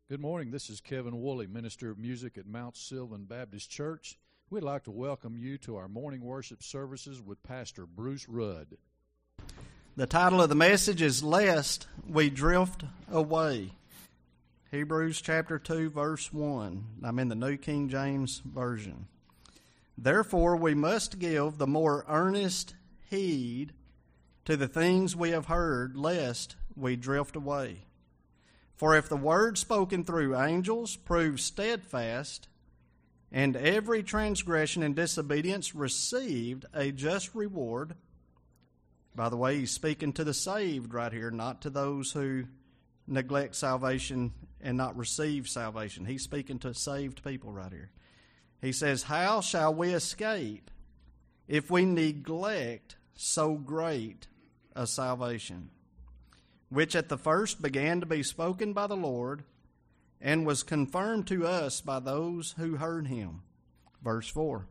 Good morning. This is Kevin Woolley, Minister of Music at Mount Sylvan Baptist Church. We'd like to welcome you to our morning worship services with Pastor Bruce Rudd. The title of the message is Lest We Drift Away. Hebrews chapter 2, verse 1. I'm in the New King James Version. Therefore we must give the more earnest heed to the things we have heard, lest we drift away. For if the word spoken through angels proves steadfast, and every transgression and disobedience received a just reward. By the way, he's speaking to the saved right here, not to those who neglect salvation and not receive salvation. He's speaking to saved people right here. He says, how shall we escape if we neglect so great a salvation, which at the first began to be spoken by the Lord, and was confirmed to us by those who heard him. Verse 4.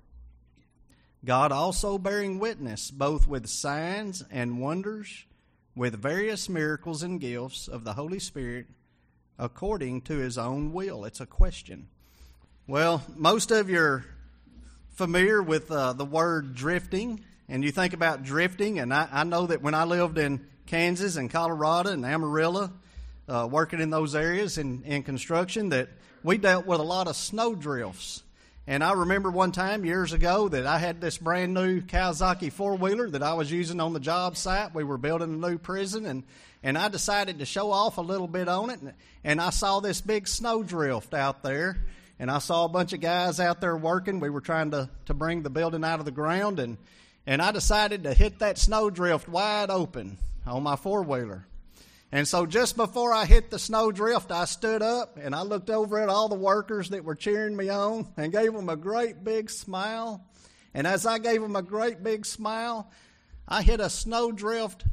God also bearing witness both with signs and wonders, with various miracles and gifts of the Holy Spirit, according to his own will. It's a question. Well, most of you are familiar with the word drifting, and you think about drifting, and I know that when I lived in Kansas and Colorado and Amarillo, working in those areas in construction, that we dealt with a lot of snow drifts. And I remember one time years ago that I had this brand new Kawasaki four-wheeler that I was using on the job site. We were building a new prison, and I decided to show off a little bit on it, and I saw this big snow drift out there, and I saw a bunch of guys out there working. We were trying to bring the building out of the ground, and I decided to hit that snow drift wide open on my four-wheeler. And so just before I hit the snow drift, I stood up and I looked over at all the workers that were cheering me on and gave them a great big smile. And as I gave them a great big smile, I hit a snow drift.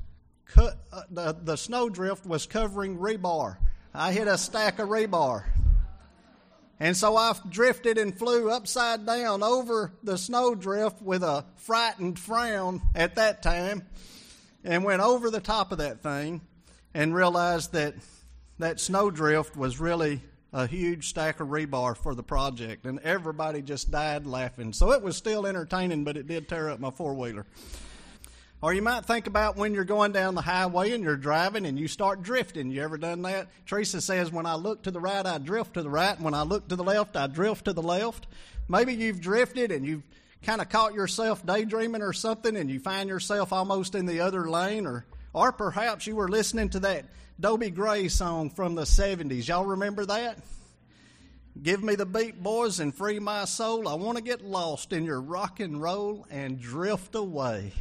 The snow drift was covering rebar. I hit a stack of rebar. And so I drifted and flew upside down over the snow drift with a frightened frown at that time, and went over the top of that thing and realized that that snow drift was really a huge stack of rebar for the project, and everybody just died laughing. So it was still entertaining, but it did tear up my four-wheeler. Or you might think about when you're going down the highway and you're driving and you start drifting. You ever done that? Teresa says, when I look to the right, I drift to the right, and when I look to the left, I drift to the left. Maybe you've drifted and you've kind of caught yourself daydreaming or something, and you find yourself almost in the other lane, or perhaps you were listening to that Dobie Gray song from the 70s. Y'all remember that? Give me the beat, boys, and free my soul. I want to get lost in your rock and roll and drift away.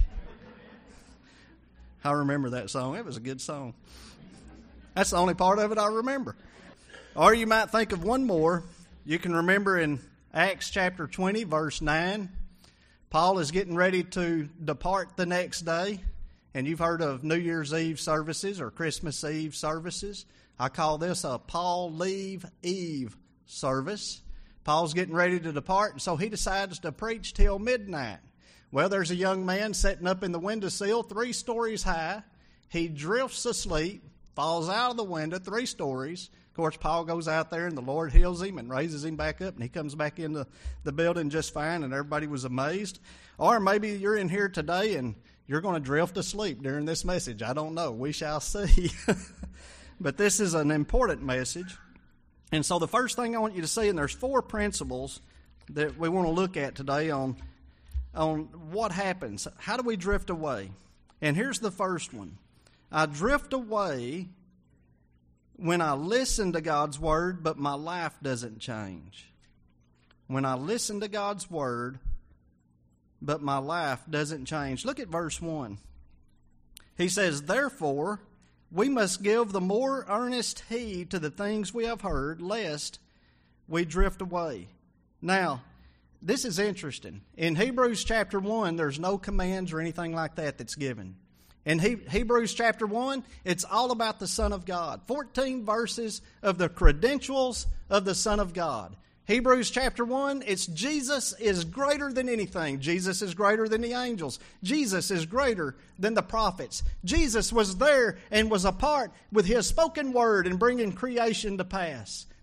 I remember that song. It was a good song. That's the only part of it I remember. Or you might think of one more. You can remember in Acts chapter 20, verse 9, Paul is getting ready to depart the next day, and you've heard of New Year's Eve services or Christmas Eve services. I call this a Paul Leave Eve service. Paul's getting ready to depart, and so he decides to preach till midnight. Well, there's a young man sitting up in the windowsill 3 stories high. He drifts asleep, falls out of the window 3 stories. Of course, Paul goes out there and the Lord heals him and raises him back up, and he comes back into the building just fine, and everybody was amazed. Or maybe you're in here today and you're going to drift asleep during this message. I don't know. We shall see. But this is an important message. And so the first thing I want you to see, and there's 4 principles that we want to look at today on what happens. How do we drift away? And here's the first one. I drift away when I listen to God's Word, but my life doesn't change. When I listen to God's Word, but my life doesn't change. Look at verse 1. He says, therefore, we must give the more earnest heed to the things we have heard, lest we drift away. Now, this is interesting. In Hebrews chapter 1, there's no commands or anything like that that's given. In Hebrews chapter 1, it's all about the Son of God. 14 verses of the credentials of the Son of God. Hebrews chapter 1, it's Jesus is greater than anything. Jesus is greater than the angels. Jesus is greater than the prophets. Jesus was there and was a part with His spoken word in bringing creation to pass.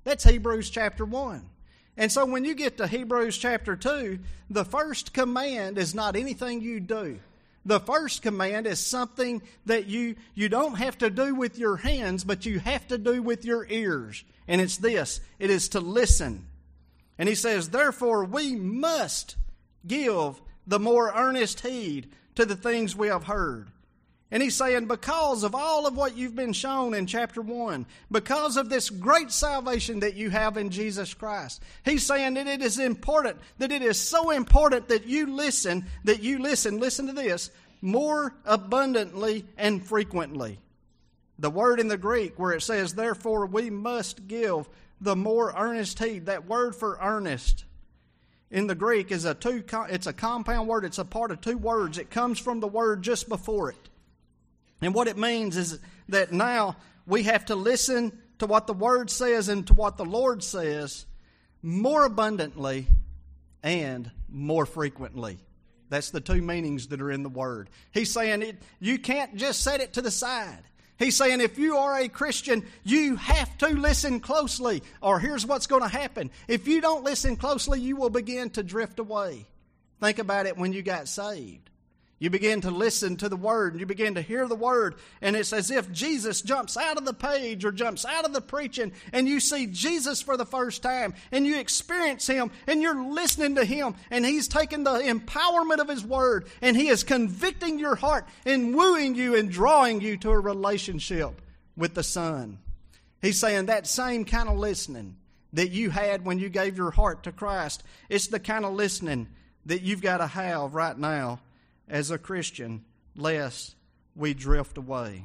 That's Hebrews chapter 1. And so when you get to Hebrews chapter 2, the first command is not anything you do. The first command is something that you don't have to do with your hands, but you have to do with your ears. And it's this. It is to listen. And he says, therefore we must give the more earnest heed to the things we have heard. And he's saying, because of all of what you've been shown in chapter 1, because of this great salvation that you have in Jesus Christ, he's saying that it is important, that it is so important that you listen, listen to this, more abundantly and frequently. The word in the Greek where it says, therefore we must give the more earnest heed, that word for earnest in the Greek is it's a compound word. It's a part of two words. It comes from the word just before it. And what it means is that now we have to listen to what the Word says and to what the Lord says more abundantly and more frequently. That's the two meanings that are in the Word. He's saying you can't just set it to the side. He's saying if you are a Christian, you have to listen closely, or here's what's going to happen. If you don't listen closely, you will begin to drift away. Think about it when you got saved. You begin to listen to the Word, and you begin to hear the Word, and it's as if Jesus jumps out of the page or jumps out of the preaching, and you see Jesus for the first time, and you experience Him, and you're listening to Him, and He's taking the empowerment of His Word, and He is convicting your heart and wooing you and drawing you to a relationship with the Son. He's saying that same kind of listening that you had when you gave your heart to Christ, it's the kind of listening that you've got to have right now as a Christian, lest we drift away.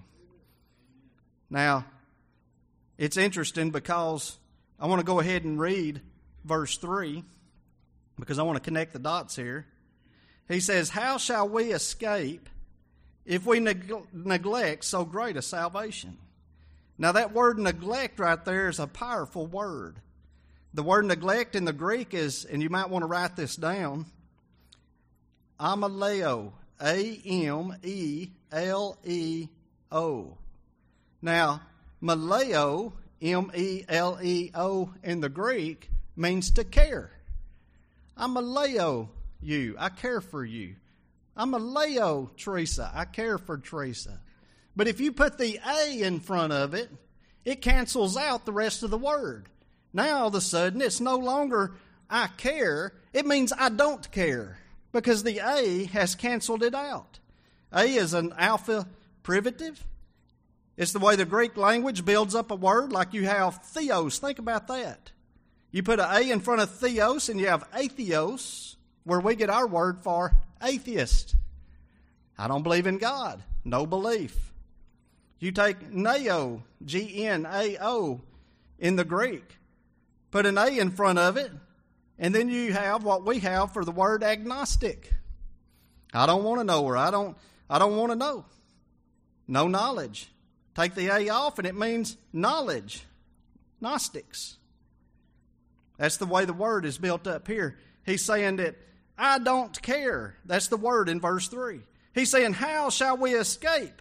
Now, it's interesting because I want to go ahead and read verse 3 because I want to connect the dots here. He says, how shall we escape if we neglect so great a salvation? Now, that word neglect right there is a powerful word. The word neglect in the Greek is, and you might want to write this down, ameleo, A-M-E-L-E-O. Now, maleo, M-E-L-E-O in the Greek means to care. I'm maleo you, I care for you. I'm maleo Teresa, I care for Teresa. But if you put the A in front of it, it cancels out the rest of the word. Now all of a sudden it's no longer I care, it means I don't care. Because the A has canceled it out. A is an alpha privative. It's the way the Greek language builds up a word, like you have theos. Think about that. You put an A in front of theos and you have atheos, where we get our word for atheist. I don't believe in God. No belief. You take neo, G-N-A-O, in the Greek. Put an A in front of it. And then you have what we have for the word agnostic. I don't want to know, or I don't want to know. No knowledge. Take the A off and it means knowledge. Gnostics. That's the way the word is built up here. He's saying that I don't care. That's the word in verse 3. He's saying, how shall we escape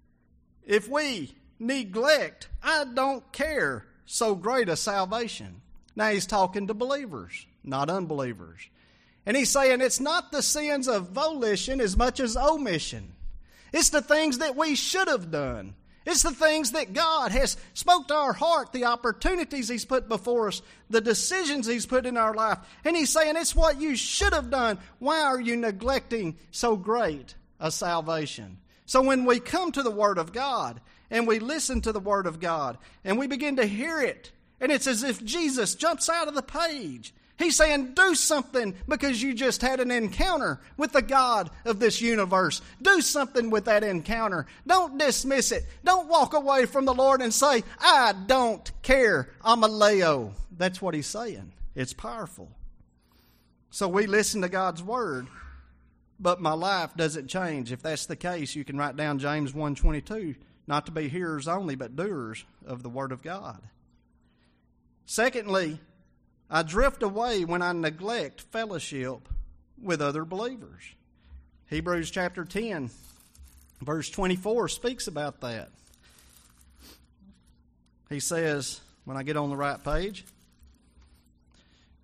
if we neglect, I don't care, so great a salvation? Now he's talking to believers, not unbelievers. And he's saying it's not the sins of volition as much as omission. It's the things that we should have done. It's the things that God has spoke to our heart, the opportunities He's put before us, the decisions He's put in our life. And He's saying it's what you should have done. Why are you neglecting so great a salvation? So when we come to the Word of God and we listen to the Word of God and we begin to hear it, and it's as if Jesus jumps out of the page. He's saying, do something because you just had an encounter with the God of this universe. Do something with that encounter. Don't dismiss it. Don't walk away from the Lord and say, I don't care. I'm a Leo. That's what he's saying. It's powerful. So we listen to God's Word, but my life doesn't change. If that's the case, you can write down James 1:22, not to be hearers only, but doers of the Word of God. Secondly, I drift away when I neglect fellowship with other believers. Hebrews chapter 10, verse 24 speaks about that. He says, when I get on the right page,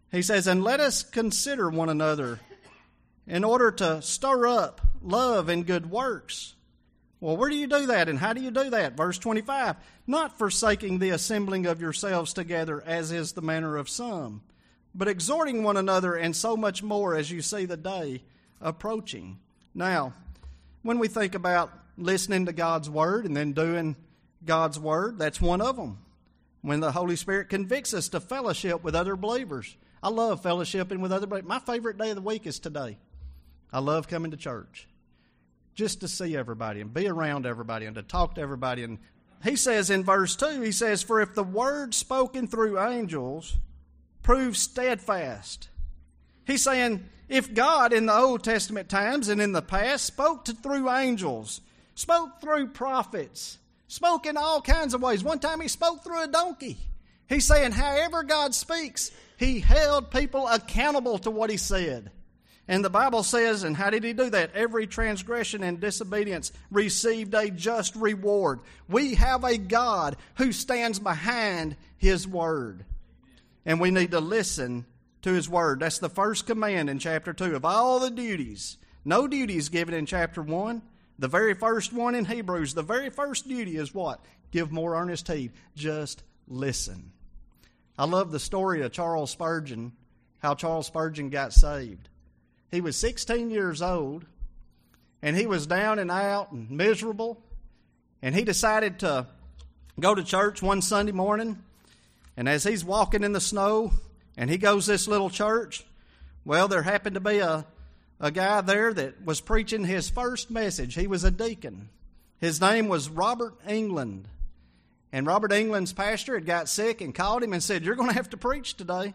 He says, and let us consider one another in order to stir up love and good works. Well, where do you do that, and how do you do that? Verse 25, not forsaking the assembling of yourselves together, as is the manner of some, but exhorting one another, and so much more as you see the day approaching. Now, when we think about listening to God's Word and then doing God's Word, that's one of them. When the Holy Spirit convicts us to fellowship with other believers. I love fellowshipping with other believers. My favorite day of the week is today. I love coming to church. Just to see everybody and be around everybody and to talk to everybody. And he says in verse 2, he says, for if the word spoken through angels proves steadfast. He's saying, if God in the Old Testament times and in the past spoke through angels, spoke through prophets, spoke in all kinds of ways. One time he spoke through a donkey. He's saying however God speaks, he held people accountable to what he said. And the Bible says, and how did he do that? Every transgression and disobedience received a just reward. We have a God who stands behind his word. And we need to listen to his word. That's the first command in chapter 2 of all the duties. No duties given in chapter 1. The very first one in Hebrews, the very first duty is what? Give more earnest heed. Just listen. I love the story of Charles Spurgeon, how Charles Spurgeon got saved. He was 16 years old, and he was down and out and miserable, and he decided to go to church one Sunday morning, and as he's walking in the snow, and he goes to this little church, well, there happened to be a guy there that was preaching his first message. He was a deacon. His name was Robert England, and Robert England's pastor had got sick and called him and said, you're going to have to preach today.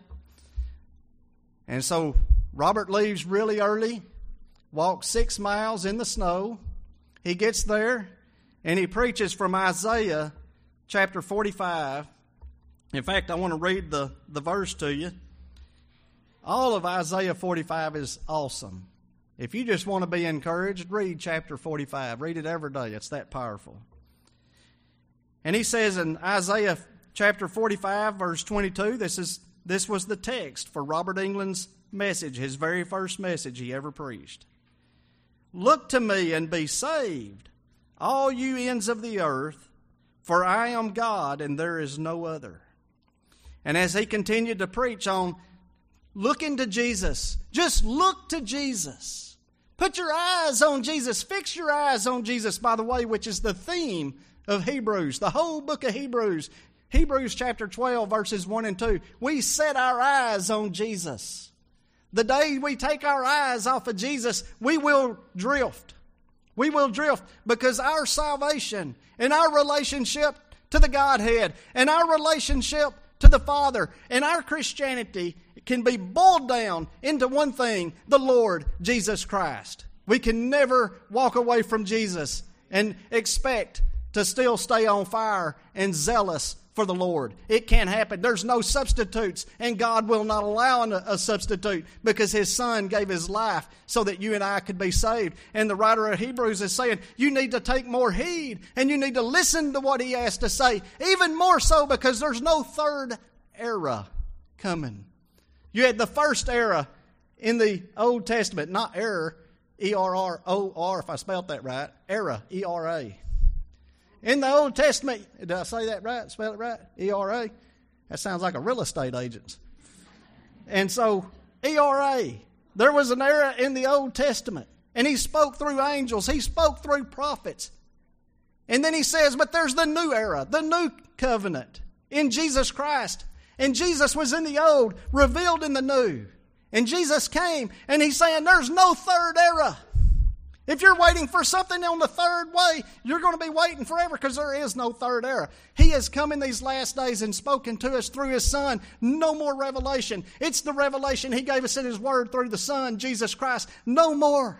And so Robert leaves really early, walks 6 miles in the snow. He gets there, and he preaches from Isaiah chapter 45. In fact, I want to read the verse to you. All of Isaiah 45 is awesome. If you just want to be encouraged, read chapter 45. Read it every day. It's that powerful. And he says in Isaiah chapter 45, verse 22, this was the text for Robert England's message, his very first message he ever preached. Look to me and be saved, all you ends of the earth, for I am God and there is no other. And as he continued to preach on looking to Jesus, just look to Jesus. Put your eyes on Jesus. Fix your eyes on Jesus, by the way, which is the theme of Hebrews, the whole book of Hebrews. Hebrews chapter 12, verses 1 and 2. We set our eyes on Jesus. The day we take our eyes off of Jesus, we will drift. We will drift because our salvation and our relationship to the Godhead and our relationship to the Father and our Christianity can be boiled down into one thing, the Lord Jesus Christ. We can never walk away from Jesus and expect to still stay on fire and zealous for the Lord. It can't happen. There's no substitutes, and God will not allow a substitute because his Son gave his life so that you and I could be saved. And the writer of Hebrews is saying you need to take more heed and you need to listen to what he has to say, even more so because there's no third era coming. You had the first era in the Old Testament, not error, E-R-R-O-R, if I spelled that right, era, E-R-A. In the Old Testament, did I say that right? Spell it right? E-R-A? That sounds like a real estate agent. And so, E-R-A, there was an era in the Old Testament. And he spoke through angels. He spoke through prophets. And then he says, but there's the new era, the new covenant in Jesus Christ. And Jesus was in the old, revealed in the new. And Jesus came, and he's saying there's no third era. If you're waiting for something on the third way, you're going to be waiting forever because there is no third era. He has come in these last days and spoken to us through his Son. No more revelation. It's the revelation he gave us in his word through the Son, Jesus Christ. No more.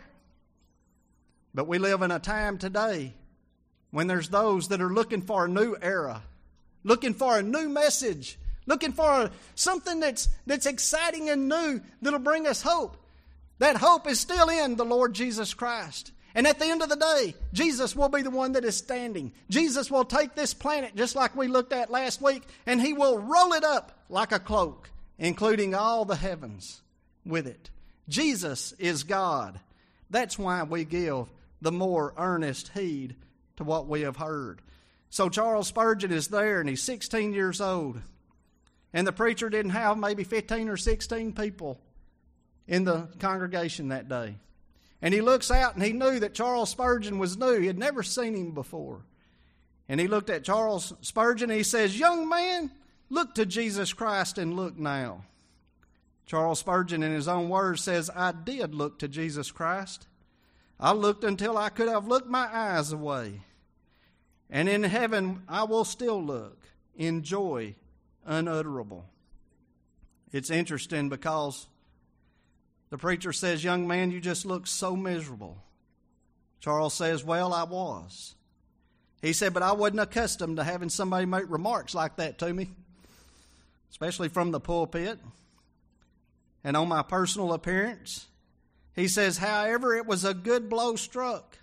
But we live in a time today when there's those that are looking for a new era, looking for a new message, looking for something that's exciting and new that'll bring us hope. That hope is still in the Lord Jesus Christ. And at the end of the day, Jesus will be the one that is standing. Jesus will take this planet, just like we looked at last week, and he will roll it up like a cloak. including all the heavens with it. Jesus is God. That's why we give the more earnest heed to what we have heard. So Charles Spurgeon is there, and he's 16 years old. And the preacher didn't have maybe 15 or 16 people in the congregation that day. And he looks out, and he knew that Charles Spurgeon was new. He had never seen him before. And he looked at Charles Spurgeon, and he says, "Young man, look to Jesus Christ and look now." Charles Spurgeon, in his own words, says, "I did look to Jesus Christ. I looked until I could have looked my eyes away. And in heaven I will still look in joy unutterable." It's interesting because the preacher says, "Young man, you just look so miserable." Charles says, "Well, I was." He said, "But I wasn't accustomed to having somebody make remarks like that to me, especially from the pulpit and on my personal appearance." He says, "However, it was a good blow struck."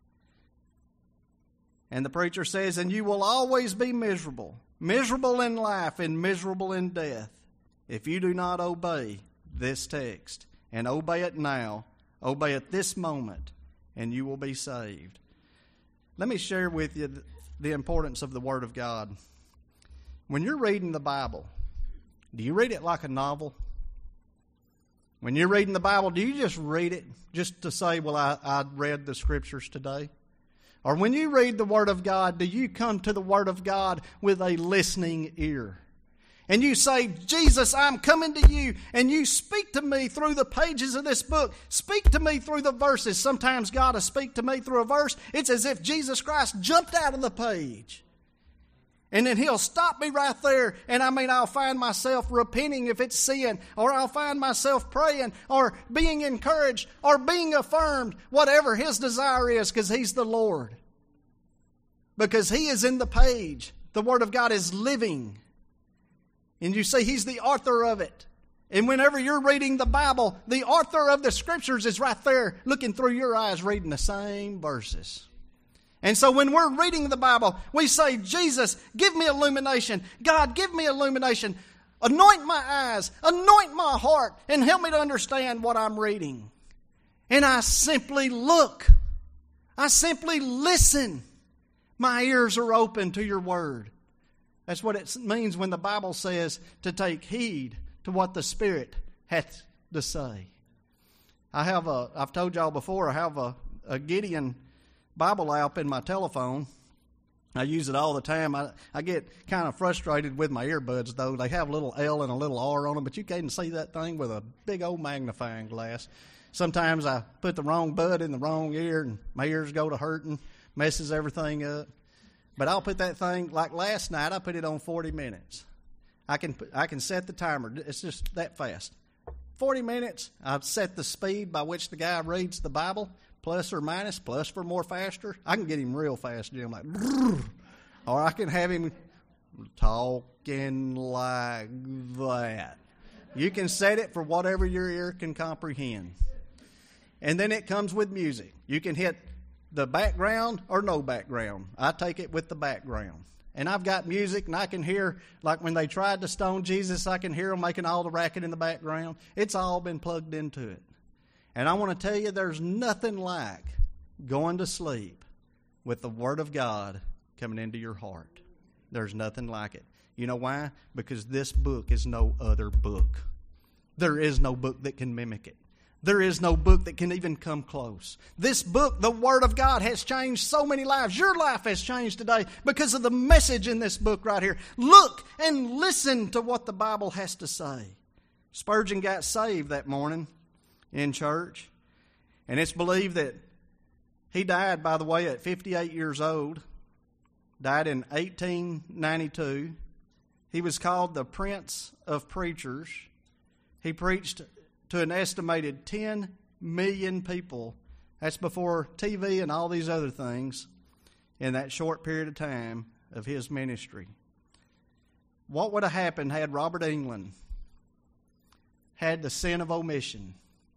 And the preacher says, "And you will always be miserable, miserable in life and miserable in death, if you do not obey this text. And obey it now, obey it this moment, and you will be saved." Let me share with you the importance of the Word of God. When you're reading the Bible, do you read it like a novel? When you're reading the Bible, do you just read it just to say, "Well, I read the Scriptures today"? Or when you read the Word of God, do you come to the Word of God with a listening ear? And you say, "Jesus, I'm coming to you," and you speak to me through the pages of this book. Speak to me through the verses. Sometimes God will speak to me through a verse. It's as if Jesus Christ jumped out of the page. And then He'll stop me right there, and I'll find myself repenting if it's sin, or I'll find myself praying, or being encouraged, or being affirmed, whatever His desire is, because He's the Lord. Because He is in the page. The Word of God is living. And you see, He's the author of it. And whenever you're reading the Bible, the author of the Scriptures is right there looking through your eyes, reading the same verses. And so when we're reading the Bible, we say, "Jesus, give me illumination. God, give me illumination. Anoint my eyes, anoint my heart, and help me to understand what I'm reading." And I simply look. I simply listen. My ears are open to your Word. That's what it means when the Bible says to take heed to what the Spirit hath to say. I've told y'all before, I have a Gideon Bible app in my telephone. I use it all the time. I get kind of frustrated with my earbuds, though. They have a little L and a little R on them, but you can't see that thing with a big old magnifying glass. Sometimes I put the wrong bud in the wrong ear, and my ears go to hurting, messes everything up. But I'll put that thing, like last night, I put it on 40 minutes. I can set the timer. It's just that fast. 40 minutes, I've set the speed by which the guy reads the Bible, plus or minus, plus for more faster. I can get him real fast, Jim, like, or I can have him talking like that. You can set it for whatever your ear can comprehend. And then it comes with music. You can hit the background or no background. I take it with the background. And I've got music, and I can hear, like when they tried to stone Jesus, I can hear them making all the racket in the background. It's all been plugged into it. And I want to tell you, there's nothing like going to sleep with the Word of God coming into your heart. There's nothing like it. You know why? Because this book is no other book. There is no book that can mimic it. There is no book that can even come close. This book, the Word of God, has changed so many lives. Your life has changed today because of the message in this book right here. Look and listen to what the Bible has to say. Spurgeon got saved that morning in church, and it's believed that he died, by the way, at 58 years old. Died in 1892. He was called the Prince of Preachers. He preached to an estimated 10 million people. That's before TV and all these other things in that short period of time of his ministry. What would have happened had Robert England had the sin of omission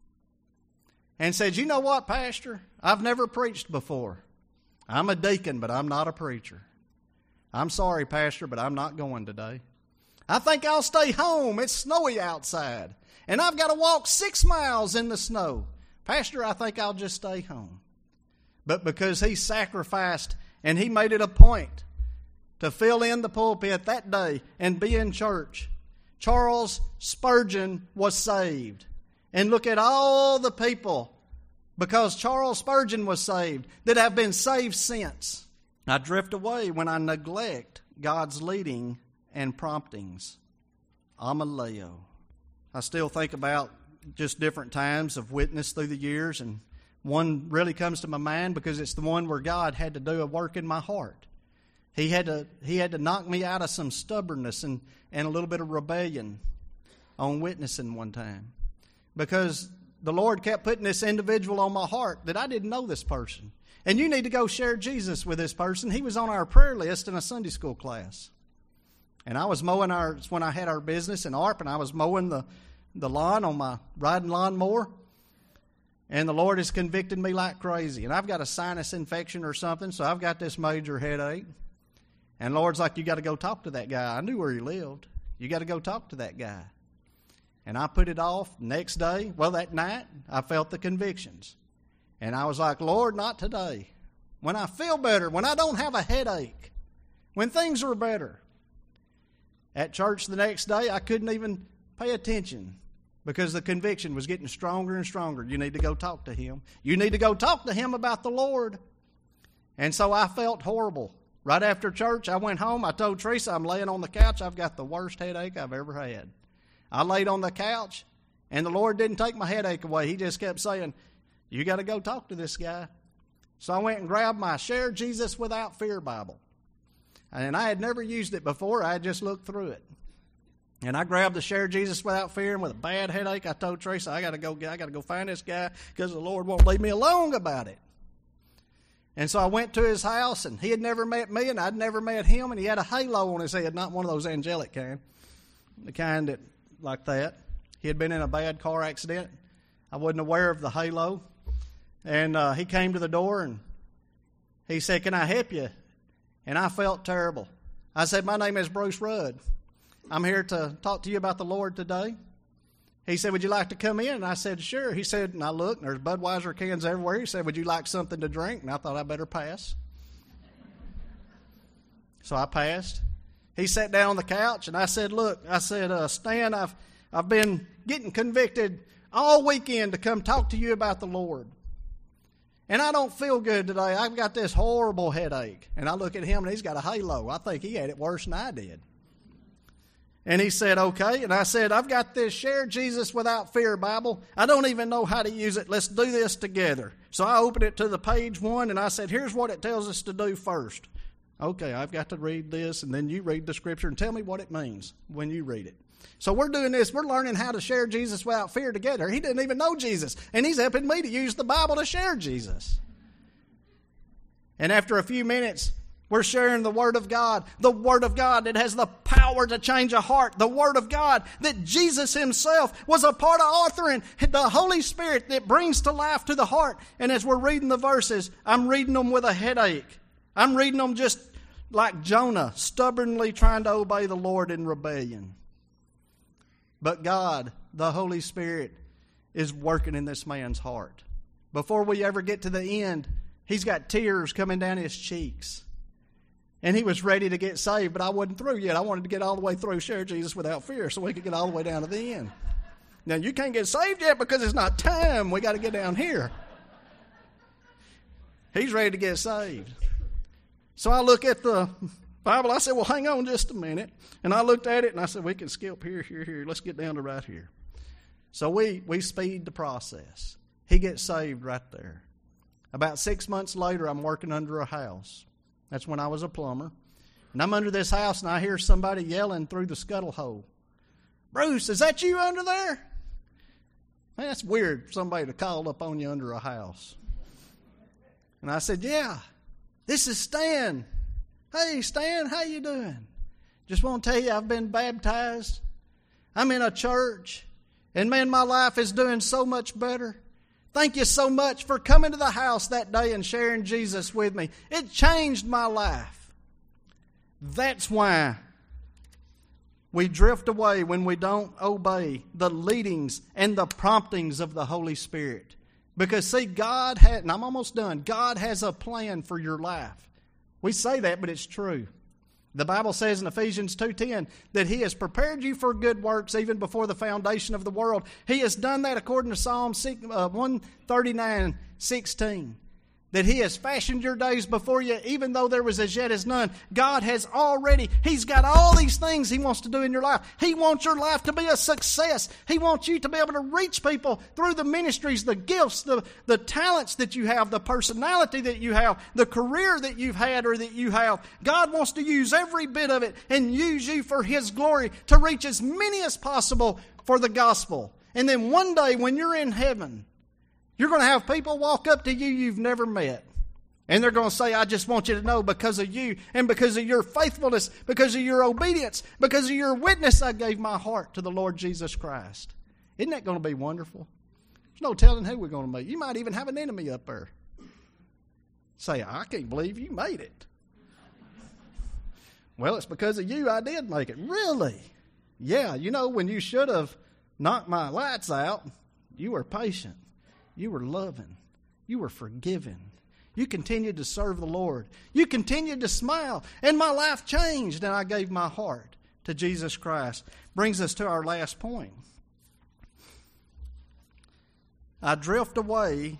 and said, "You know what, Pastor? I've never preached before. I'm a deacon, but I'm not a preacher. I'm sorry, Pastor, but I'm not going today. I think I'll stay home. It's snowy outside. And I've got to walk 6 miles in the snow. Pastor, I think I'll just stay home. But because he sacrificed and he made it a point to fill in the pulpit that day and be in church, Charles Spurgeon was saved. And look at all the people, because Charles Spurgeon was saved, that have been saved since. I drift away when I neglect God's leading and promptings. I'm a Leo. I still think about just different times of witness through the years, and one really comes to my mind because it's the one where God had to do a work in my heart. He had to knock me out of some stubbornness and a little bit of rebellion on witnessing one time. Because the Lord kept putting this individual on my heart that I didn't know this person. And you need to go share Jesus with this person. He was on our prayer list in a Sunday school class. And I was mowing when I had our business in ARP, and I was mowing the lawn on my riding lawnmower. And the Lord has convicted me like crazy. And I've got a sinus infection or something, so I've got this major headache. And the Lord's like, you got to go talk to that guy. I knew where he lived. You got to go talk to that guy. And I put it off. Next day, that night, I felt the convictions. And I was like, Lord, not today. When I feel better, when I don't have a headache, when things are better. At church the next day, I couldn't even pay attention because the conviction was getting stronger and stronger. You need to go talk to him. You need to go talk to him about the Lord. And so I felt horrible. Right after church, I went home. I told Teresa, I'm laying on the couch. I've got the worst headache I've ever had. I laid on the couch, and the Lord didn't take my headache away. He just kept saying, you got to go talk to this guy. So I went and grabbed my Share Jesus Without Fear Bible. And I had never used it before. I had just looked through it. And I grabbed the Share Jesus Without Fear, and with a bad headache, I told Teresa, I got to go find this guy because the Lord won't leave me alone about it. And so I went to his house, and he had never met me, and I'd never met him, and he had a halo on his head, not one of those angelic kind, the kind that, like that. He had been in a bad car accident. I wasn't aware of the halo. And he came to the door, and he said, can I help you? And I felt terrible. I said, my name is Bruce Rudd. I'm here to talk to you about the Lord today. He said, would you like to come in? And I said, sure. He said, and I looked, and there's Budweiser cans everywhere. He said, would you like something to drink? And I thought I better pass. So I passed. He sat down on the couch, and I said, look, Stan, I've been getting convicted all weekend to come talk to you about the Lord. And I don't feel good today. I've got this horrible headache. And I look at him, and he's got a halo. I think he had it worse than I did. And he said, okay. And I said, I've got this Share Jesus Without Fear Bible. I don't even know how to use it. Let's do this together. So I opened it to the page 1, and I said, here's what it tells us to do first. Okay, I've got to read this, and then you read the scripture and tell me what it means when you read it. So we're doing this. We're learning how to share Jesus without fear together. He didn't even know Jesus, and he's helping me to use the Bible to share Jesus. And after a few minutes, we're sharing the Word of God that has the power to change a heart, the Word of God that Jesus himself was a part of authoring, the Holy Spirit that brings to life to the heart. And as we're reading the verses, I'm reading them with a headache. I'm reading them just like Jonah, stubbornly trying to obey the Lord in rebellion. But God, the Holy Spirit, is working in this man's heart. Before we ever get to the end, he's got tears coming down his cheeks. And he was ready to get saved, but I wasn't through yet. I wanted to get all the way through Share Jesus Without Fear so we could get all the way down to the end. Now, you can't get saved yet because it's not time. We got to get down here. He's ready to get saved. So I look at the Bible. I said, well, hang on just a minute. And I looked at it, and I said, we can skip here. Let's get down to right here. So we speed the process. He gets saved right there. About 6 months later, I'm working under a house. That's when I was a plumber. And I'm under this house, and I hear somebody yelling through the scuttle hole. Bruce, is that you under there? Man, that's weird, somebody to call up on you under a house. And I said, yeah, this is Stan. Hey, Stan, how you doing? Just want to tell you I've been baptized. I'm in a church. And man, my life is doing so much better. Thank you so much for coming to the house that day and sharing Jesus with me. It changed my life. That's why We drift away when we don't obey the leadings and the promptings of the Holy Spirit. Because see, God has, and I'm almost done, God has a plan for your life. We say that, but it's true. The Bible says in Ephesians 2:10 that He has prepared you for good works even before the foundation of the world. He has done that according to Psalm 139:16. That He has fashioned your days before you, even though there was as yet as none. God has already, He's got all these things He wants to do in your life. He wants your life to be a success. He wants you to be able to reach people through the ministries, the gifts, the talents that you have, the personality that you have, the career that you've had or that you have. God wants to use every bit of it and use you for His glory to reach as many as possible for the gospel. And then one day when you're in heaven, you're going to have people walk up to you you've never met. And they're going to say, I just want you to know because of you and because of your faithfulness, because of your obedience, because of your witness, I gave my heart to the Lord Jesus Christ. Isn't that going to be wonderful? There's no telling who we're going to meet. You might even have an enemy up there. Say, I can't believe you made it. Well, it's because of you I did make it. Really? Yeah, you know, when you should have knocked my lights out, you were patient. You were loving. You were forgiving. You continued to serve the Lord. You continued to smile. And my life changed, and I gave my heart to Jesus Christ. Brings us to our last point. I drift away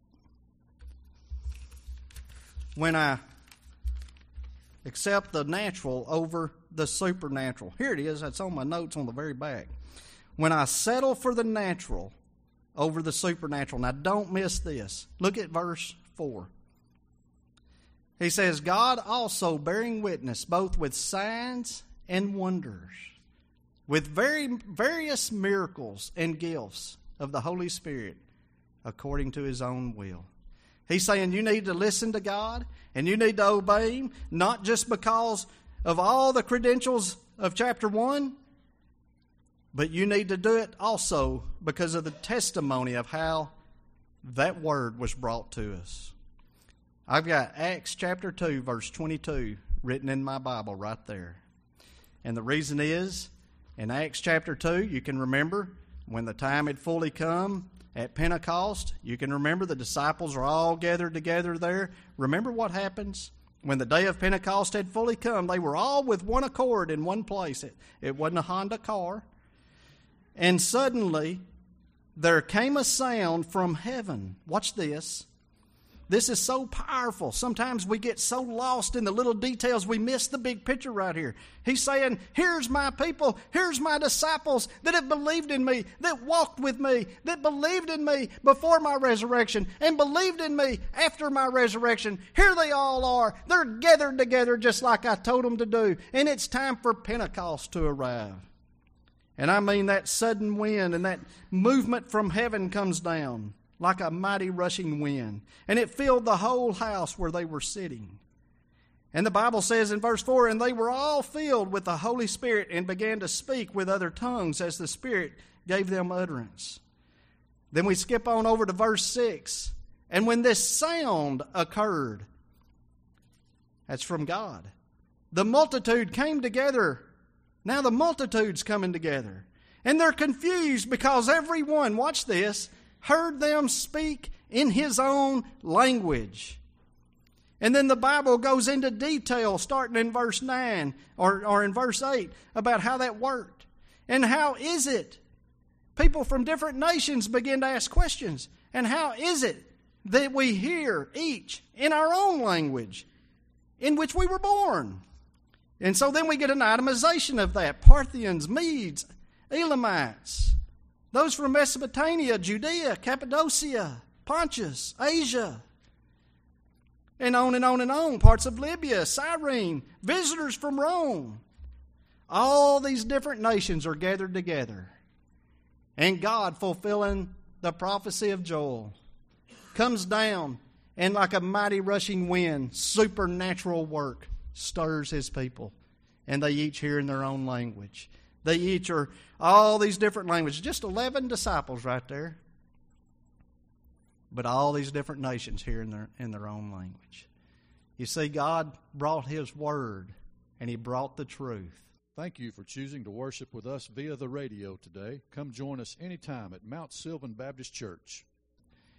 when I accept the natural over the supernatural. Here it is. That's on my notes on the very back. When I settle for the natural over the supernatural. Now, don't miss this. Look at verse 4. He says, God also bearing witness both with signs and wonders, with various miracles and gifts of the Holy Spirit according to His own will. He's saying you need to listen to God and you need to obey Him, not just because of all the credentials of chapter 1, but you need to do it also because of the testimony of how that word was brought to us. I've got Acts chapter 2, verse 22 written in my Bible right there. And the reason is, in Acts chapter 2, you can remember when the time had fully come at Pentecost. You can remember the disciples are all gathered together there. Remember what happens? When the day of Pentecost had fully come, they were all with one accord in one place. It wasn't a Honda car. And suddenly, there came a sound from heaven. Watch this. This is so powerful. Sometimes we get so lost in the little details, we miss the big picture right here. He's saying, here's my people, here's my disciples that have believed in me, that walked with me, that believed in me before my resurrection, and believed in me after my resurrection. Here they all are. They're gathered together just like I told them to do. And it's time for Pentecost to arrive. And I mean that sudden wind and that movement from heaven comes down like a mighty rushing wind. And it filled the whole house where they were sitting. And the Bible says in verse 4, and they were all filled with the Holy Spirit and began to speak with other tongues as the Spirit gave them utterance. Then we skip on over to verse 6. And when this sound occurred, that's from God, the multitude came together. Now the multitude's coming together. And they're confused because everyone, watch this, heard them speak in his own language. And then the Bible goes into detail starting in verse 9 or in verse 8 about how that worked. And how is it? People from different nations begin to ask questions. And how is it that we hear each in our own language in which we were born? And so then we get an itemization of that. Parthians, Medes, Elamites, those from Mesopotamia, Judea, Cappadocia, Pontus, Asia, and on and on and on. Parts of Libya, Cyrene, visitors from Rome. All these different nations are gathered together. And God, fulfilling the prophecy of Joel, comes down and like a mighty rushing wind, supernatural work stirs His people. And they each hear in their own language. They each are all these different languages. Just 11 disciples right there. But all these different nations here in their own language. You see, God brought His Word, and He brought the truth. Thank you for choosing to worship with us via the radio today. Come join us anytime at Mount Sylvan Baptist Church.